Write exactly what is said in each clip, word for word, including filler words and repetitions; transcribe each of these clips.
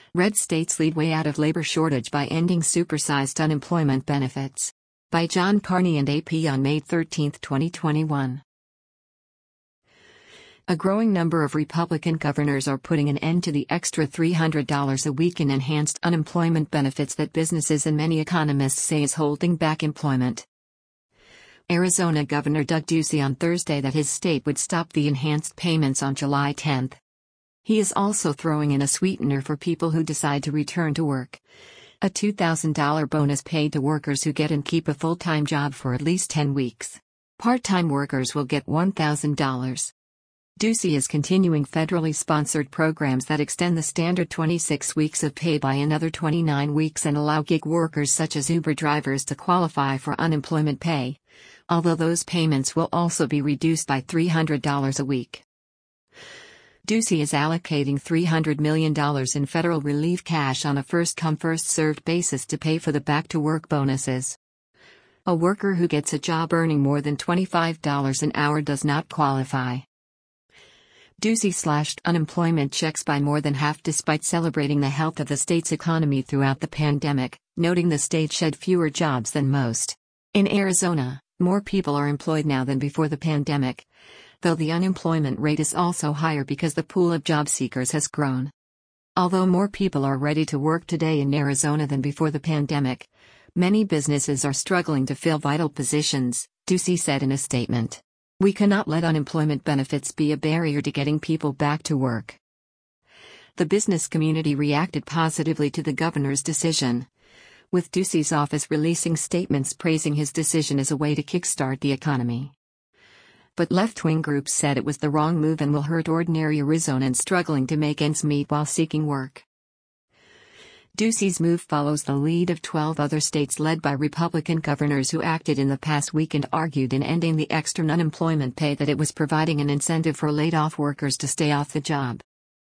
Red states lead way out of labor shortage by ending supersized unemployment benefits. By John Carney and A P on May thirteenth, twenty twenty-one. A growing number of Republican governors are putting an end to the extra three hundred dollars a week in enhanced unemployment benefits that businesses and many economists say is holding back employment. Arizona Governor Doug Ducey on Thursday that his state would stop the enhanced payments on July tenth. He is also throwing in a sweetener for people who decide to return to work. A two thousand dollars bonus paid to workers who get and keep a full-time job for at least ten weeks. Part-time workers will get one thousand dollars. Ducey is continuing federally sponsored programs that extend the standard twenty-six weeks of pay by another twenty-nine weeks and allow gig workers such as Uber drivers to qualify for unemployment pay, although those payments will also be reduced by three hundred dollars a week. Ducey is allocating three hundred million dollars in federal relief cash on a first-come first-served basis to pay for the back-to-work bonuses. A worker who gets a job earning more than twenty-five dollars an hour does not qualify. Ducey slashed unemployment checks by more than half despite celebrating the health of the state's economy throughout the pandemic, noting the state shed fewer jobs than most. In Arizona, more people are employed now than before the pandemic, though the unemployment rate is also higher because the pool of job seekers has grown. Although more people are ready to work today in Arizona than before the pandemic, many businesses are struggling to fill vital positions, Ducey said in a statement. We cannot let unemployment benefits be a barrier to getting people back to work. The business community reacted positively to the governor's decision, with Ducey's office releasing statements praising his decision as a way to kickstart the economy. But left-wing groups said it was the wrong move and will hurt ordinary Arizonans struggling to make ends meet while seeking work. Ducey's move follows the lead of twelve other states led by Republican governors who acted in the past week and argued in ending the extra unemployment pay that it was providing an incentive for laid-off workers to stay off the job.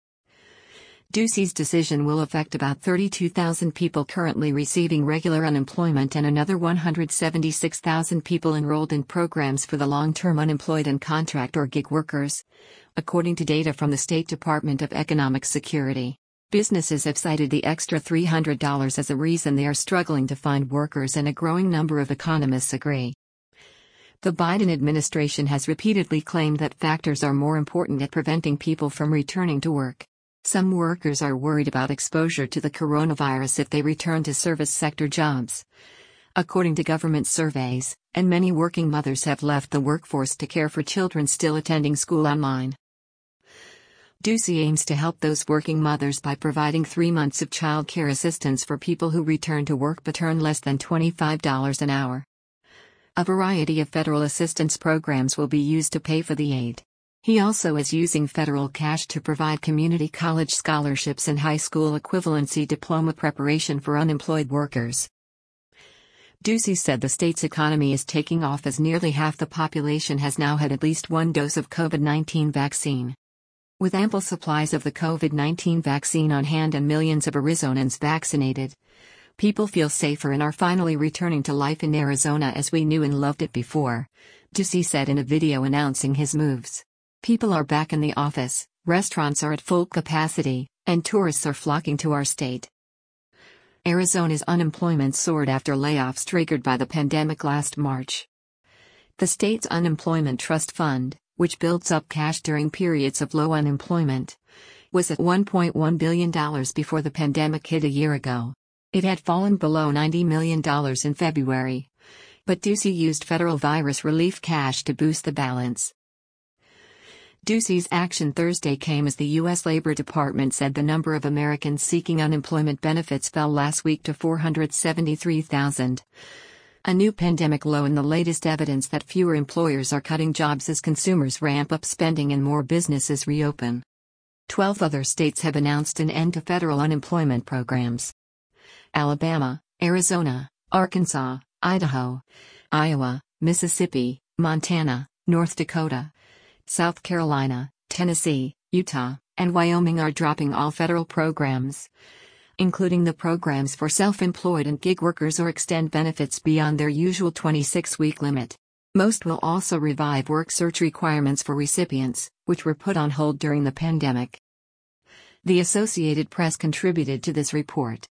Ducey's decision will affect about thirty-two thousand people currently receiving regular unemployment and another one hundred seventy-six thousand people enrolled in programs for the long-term unemployed and contract or gig workers, according to data from the State Department of Economic Security. Businesses have cited the extra three hundred dollars as a reason they are struggling to find workers, and a growing number of economists agree. The Biden administration has repeatedly claimed that factors are more important at preventing people from returning to work. Some workers are worried about exposure to the coronavirus if they return to service sector jobs, according to government surveys, and many working mothers have left the workforce to care for children still attending school online. Ducey aims to help those working mothers by providing three months of child care assistance for people who return to work but earn less than twenty-five dollars an hour. A variety of federal assistance programs will be used to pay for the aid. He also is using federal cash to provide community college scholarships and high school equivalency diploma preparation for unemployed workers. Ducey said the state's economy is taking off as nearly half the population has now had at least one dose of COVID nineteen vaccine. With ample supplies of the COVID nineteen vaccine on hand and millions of Arizonans vaccinated, people feel safer and are finally returning to life in Arizona as we knew and loved it before, Ducey said in a video announcing his moves. People are back in the office, restaurants are at full capacity, and tourists are flocking to our state. Arizona's unemployment soared after layoffs triggered by the pandemic last March. The state's unemployment trust fund, which builds up cash during periods of low unemployment, was at one point one billion dollars before the pandemic hit a year ago. It had fallen below ninety million dollars in February, but Ducey used federal virus relief cash to boost the balance. Ducey's action Thursday came as the U S Labor Department said the number of Americans seeking unemployment benefits fell last week to four hundred seventy-three thousand. A new pandemic low and the latest evidence that fewer employers are cutting jobs as consumers ramp up spending and more businesses reopen. Twelve other states have announced an end to federal unemployment programs. Alabama, Arizona, Arkansas, Idaho, Iowa, Mississippi, Montana, North Dakota, South Carolina, Tennessee, Utah, and Wyoming are dropping all federal programs, including the programs for self-employed and gig workers, or extend benefits beyond their usual twenty-six week limit. Most will also revive work search requirements for recipients, which were put on hold during the pandemic. The Associated Press contributed to this report.